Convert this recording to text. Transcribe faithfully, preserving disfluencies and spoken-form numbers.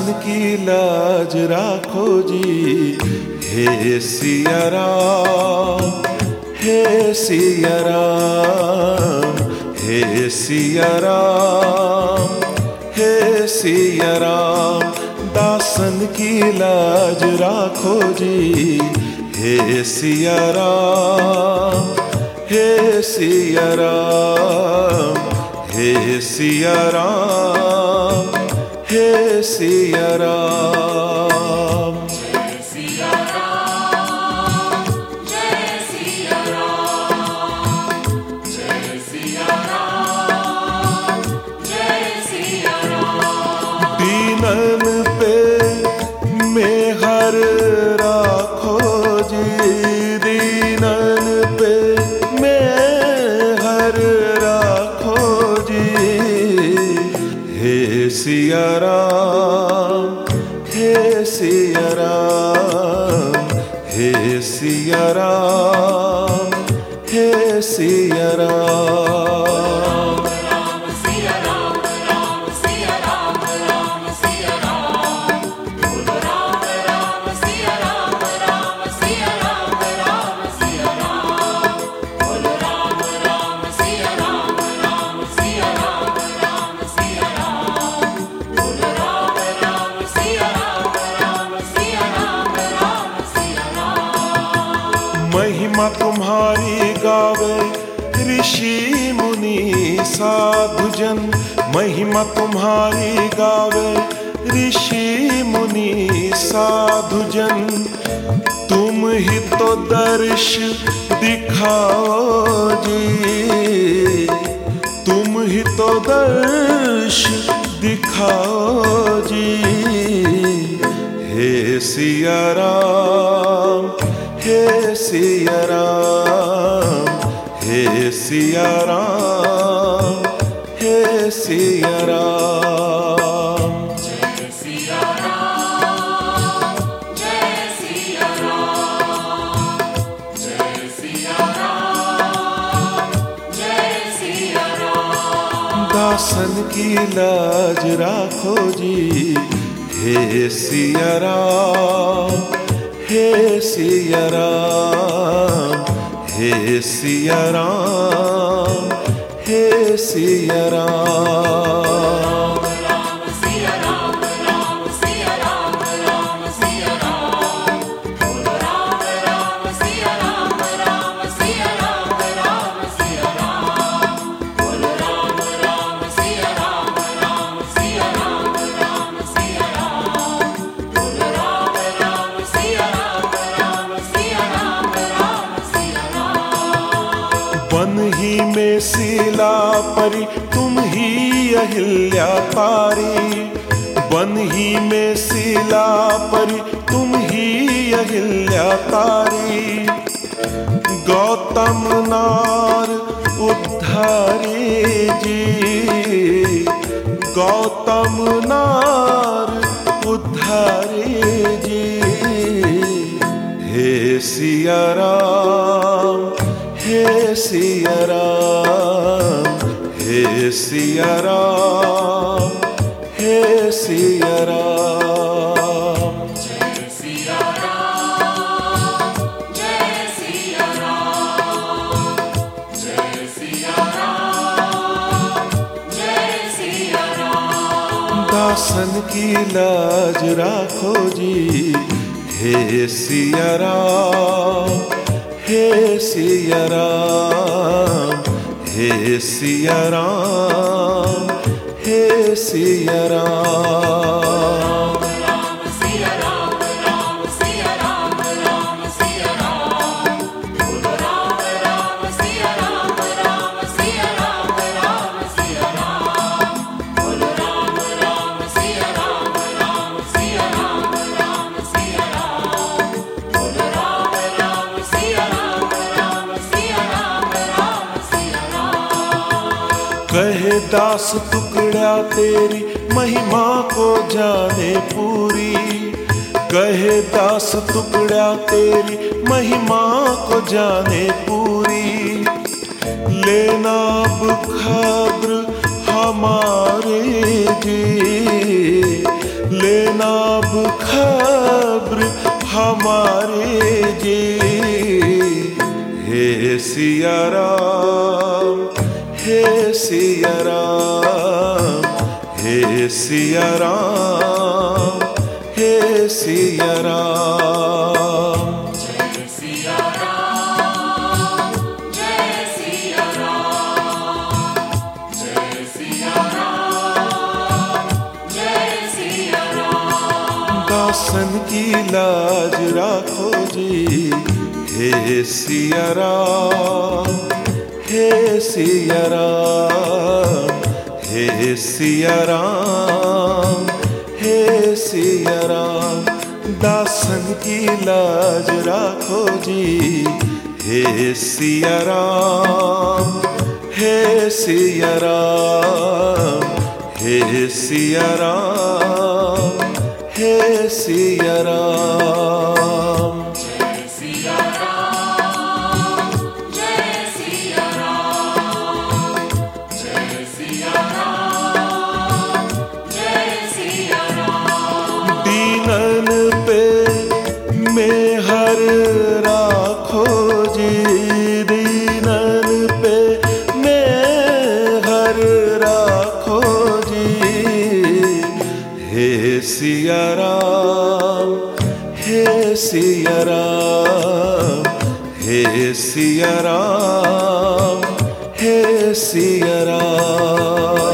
दासन की लाज राखो जी, हे सिया राम, हे सिया राम, हे सिया राम, हे सिया राम। दासन की लाज राखो जी, हे सिया राम, हे सिया राम, हे सिया राम, हे सिया राम। जय सिया राम, जय सिया राम, जय सिया राम, जय सिया राम। दीनन पे मेहर राखो जी, दीनन पे मेहर राखो जी, हे सिया राम, हे सिया राम, हे सिया राम, हे सिया राम। राम सिया राम, राम सिया राम, राम सिया राम। बोलो राम राम सिया राम, राम सिया राम, राम सिया राम। बोलो राम राम सिया राम, राम सिया राम, राम सिया राम। बोलो राम राम सिया राम, राम सिया राम, राम सिया राम। महिमा तुम्हारी गावे ऋषि मुनि साधुजन, महिमा तुम्हारी गावे ऋषि मुनि साधुजन। तुम ही तो दर्श दिखाओ जी, तुम ही तो दर्श दिखाओ जी, हे सिया राम, हे सिया राम, हे सिया राम, हे सिया राम। जय सिया राम, जय सिया राम, जय सिया राम, जय सिया राम। दासन की लाज राखो जी, हे सिया राम, हे सिया राम, हे सिया राम, हे सिया राम। राम सिया राम, राम सिया राम, राम सिया राम। बोलो राम राम सिया राम, राम सिया राम, राम सिया राम। बोलो राम राम सिया राम, राम सिया राम, राम सिया राम। बोलो राम राम सिया राम, राम सिया राम, राम सिया राम। बन ही में शीला परी तुम ही अहिल्या तारी, बन ही में शीला परी तुम ही अहिल्या तारी। गौतम नार उद्धारी जी, गौतम नार उद्धारी जी, हे सिया राम, हे सिया राम, हे सिया राम, हे सिया राम। जय सिया राम, जय सिया राम, जय सिया राम, जय सिया राम। दासन की लाज राखो जी, हे सिया राम, हे सिया राम, हे सिया राम, हे सिया राम। राम सिया राम, राम सिया राम, राम सिया राम। बोलो राम राम सिया राम, राम सिया राम, राम सिया राम। बोलो राम राम सिया राम, राम सिया राम, राम सिया राम। बोलो राम राम सिया राम, राम सिया राम, राम सिया राम। कहे दास टुकड़ा तेरी महिमा को जाने पूरी, कहे दास टुकड़ा तेरी महिमा को जाने पूरी। लेना अब खबर हमारे जी, लेना अब खबर हमारे जी। हे सिया राम, हे सिया राम, हे सिया राम, हे सिया राम। जय सिया राम, जय सिया राम, जय सिया राम, जय सिया राम। दासन की लाज राखो जी। हे सिया राम, हे सिया राम, हे सिया राम, हे सिया राम। दासन की लाज राखो जी। हे सिया राम, हे सिया राम, हे सिया राम, हे सिया राम। जय सिया राम, जय सिया राम, जय सिया राम, जय सिया राम। दीनन पे मेहर राखो जी। दीनन पे मेहर राखो जी। हे सिया राम, हे सिया राम, हे सिया राम, हे सिया राम।